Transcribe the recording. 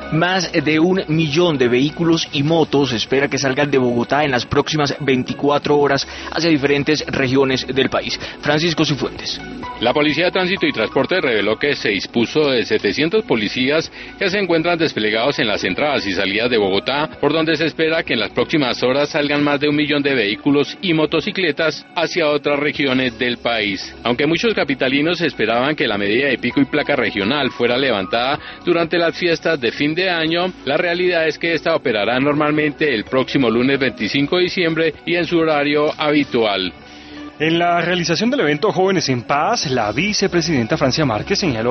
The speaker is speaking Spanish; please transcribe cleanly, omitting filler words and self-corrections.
Más de 1 millón de vehículos y motos se espera que salgan de Bogotá en las próximas 24 horas hacia diferentes regiones del país. Francisco Cifuentes. La Policía de Tránsito y Transporte reveló que se dispuso de 700 policías que se encuentran desplegados en las entradas y salidas de Bogotá, por donde se espera que en las próximas horas salgan más de 1 millón de vehículos y motocicletas hacia otras regiones del país. Aunque muchos capitalinos esperaban que la medida de pico y placa regional fuera levantada durante las fiestas de fin de año, la realidad es que esta operará normalmente el próximo lunes 25 de diciembre y en su horario habitual. En la realización del evento Jóvenes en Paz, la vicepresidenta Francia Márquez señaló